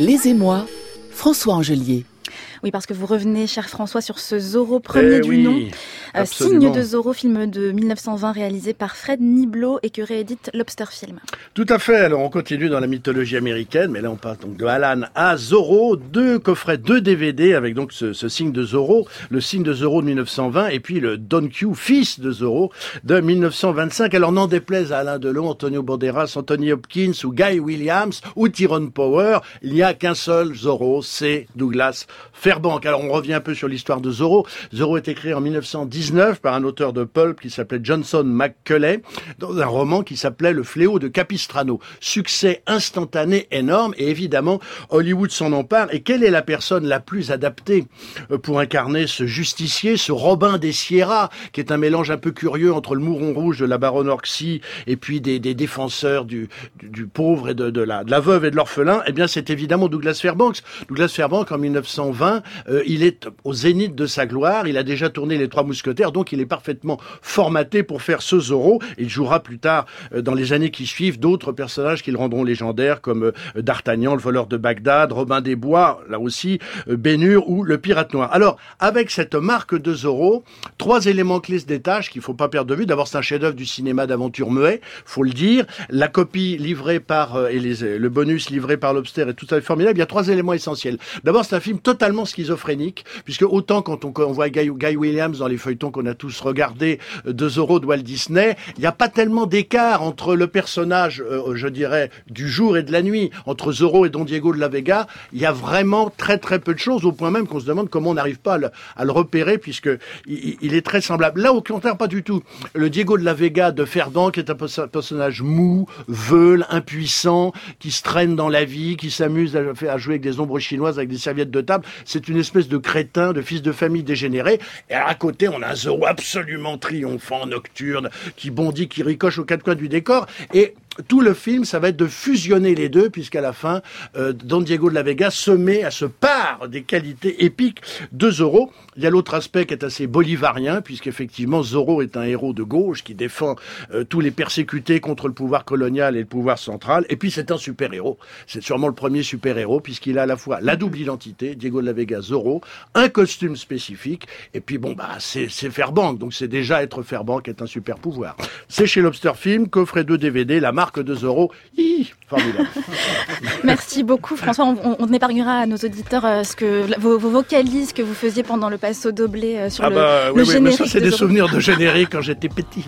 Les Émois, François Angelier. Oui, parce que vous revenez, cher François, sur ce Zorro premier du nom. Signe de Zorro, film de 1920 réalisé par Fred Niblo et que réédite Lobster Film. Tout à fait. Alors, on continue dans la mythologie américaine, mais là, on passe donc de Alan à Zorro. 2 coffrets, 2 DVD avec donc ce signe de Zorro, le signe de Zorro de 1920 et puis le Don Q, fils de Zorro, de 1925. Alors, n'en déplaise à Alain Delon, Antonio Banderas, Anthony Hopkins ou Guy Williams ou Tyrone Power, il n'y a qu'un seul Zorro, c'est Douglas Fairbanks. Alors, on revient un peu sur l'histoire de Zorro. Zorro est écrit en 1919 par un auteur de pulp qui s'appelait Johnson McCulley dans un roman qui s'appelait Le Fléau de Capistrano. Succès instantané énorme et évidemment, Hollywood s'en empare. Et quelle est la personne la plus adaptée pour incarner ce justicier, ce Robin des Sierras, qui est un mélange un peu curieux entre le Mouron Rouge de la baronne Orczy et puis des défenseurs du pauvre et de la veuve et de l'orphelin? Eh bien, c'est évidemment Douglas Fairbanks. Douglas Fairbanks, en 1920, il est au zénith de sa gloire. Il a déjà tourné Les Trois Mousquetaires, donc il est parfaitement formaté pour faire ce Zorro. Il jouera plus tard, dans les années qui suivent, d'autres personnages qui le rendront légendaire, comme D'Artagnan, le voleur de Bagdad, Robin des Bois, là aussi, Ben-Hur ou le pirate noir. Alors, avec cette marque de Zorro, 3 éléments clés se détachent qu'il faut pas perdre de vue. D'abord, c'est un chef-d'œuvre du cinéma d'aventure muet, faut le dire. La copie livrée par le bonus livré par Lobster est tout à fait formidable. Il y a 3 éléments essentiels. D'abord, c'est un film totalement schizophrénique, puisque autant quand on voit Guy Williams dans les feuilletons qu'on a tous regardés de Zorro de Walt Disney, il n'y a pas tellement d'écart entre le personnage, je dirais, du jour et de la nuit, entre Zorro et Don Diego de la Vega. Il y a vraiment très très peu de choses, au point même qu'on se demande comment on n'arrive pas à le repérer, puisque il est très semblable. Là, au contraire, pas du tout. Le Diego de la Vega de Fairbanks est un personnage mou, veule, impuissant, qui se traîne dans la vie, qui s'amuse à jouer avec des ombres chinoises, avec des serviettes de table. C'est une espèce de crétin, de fils de famille dégénéré. Et à côté, on a un Zorro absolument triomphant, nocturne, qui bondit, qui ricoche aux 4 coins du décor. Et tout le film, ça va être de fusionner les deux, puisqu'à la fin, Don Diego de la Vega se met à se part des qualités épiques de Zorro. Il y a l'autre aspect qui est assez bolivarien, puisqu'effectivement, Zorro est un héros de gauche qui défend tous les persécutés contre le pouvoir colonial et le pouvoir central. Et puis, c'est un super-héros. C'est sûrement le premier super-héros, puisqu'il a à la fois la double identité, Diego de la Vega, Zorro, un costume spécifique, et puis c'est Fairbanks. Donc, c'est déjà être Fairbanks est un super-pouvoir. C'est chez Lobster Film, coffret 2 DVD, la marque de Zorro. Formidable. Merci beaucoup, François. On épargnera à nos auditeurs vos vocalises que vous faisiez pendant le passo doblé sur le générique. Mais ça, c'est des souvenirs de générique quand j'étais petit.